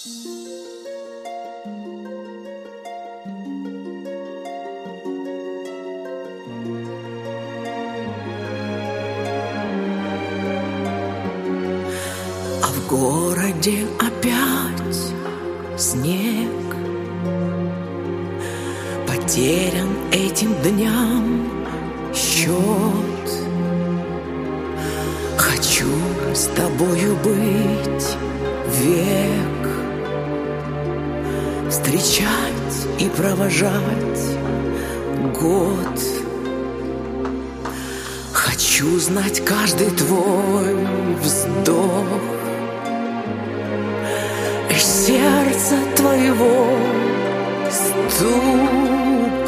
А в городе опять снег, потерян этим дням счет. Хочу с тобою быть век, встречать и провожать год. Хочу знать каждый твой вздох, и сердца твоего стук.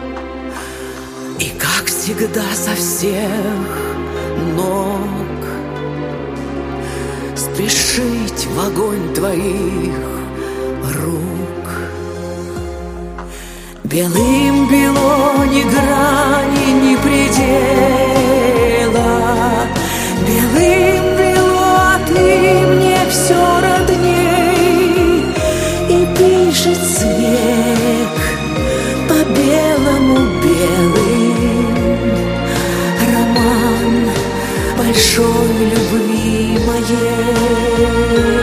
И как всегда со всех ног спешить в огонь твоих рук. Белым бело ни грани, ни предела. Белым бело, а ты мне все родней. И пишет снег по белому белым роман большой любви моей.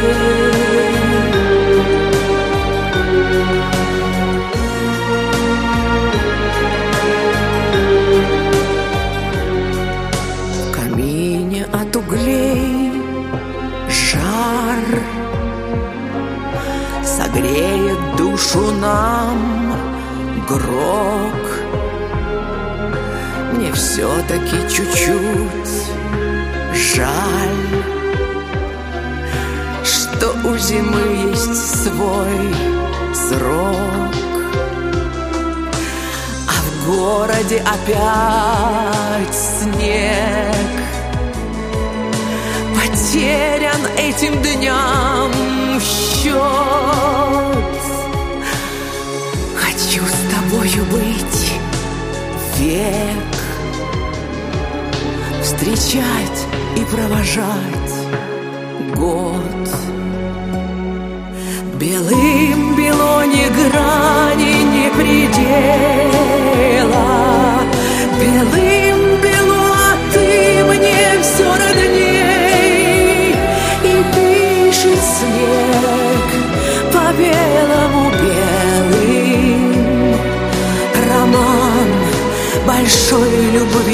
В камине от углей жар согреет душу нам грок. Мне все-таки чуть-чуть жаль, что у зимы есть свой срок. А в городе опять снег, потерян этим дням счет. Хочу с тобою быть век, встречать и провожать год. Белым бело ни грани, ни предела. Белым бело, а ты мне все родней. И пишет снег по белому белым роман большой любви